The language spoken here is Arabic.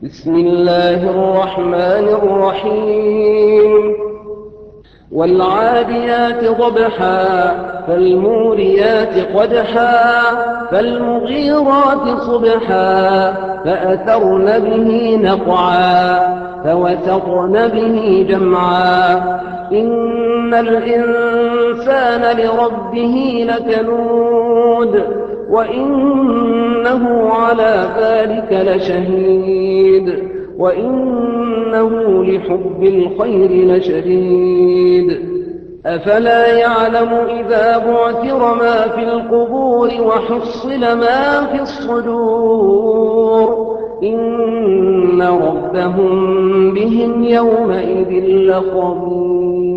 بسم الله الرحمن الرحيم والعاديات ضبحا فالموريات قدحا فالمغيرات صبحا فأثرن به نقعا فوسطن به جمعا إن الإنسان لربه لكنود وإنه على ذلك لشهيد وإنه لحب الخير لشديد أفلا يعلم إذا بعثر ما في القبور وحصل ما في الصدور إن ربهم بهم يومئذ لخبير.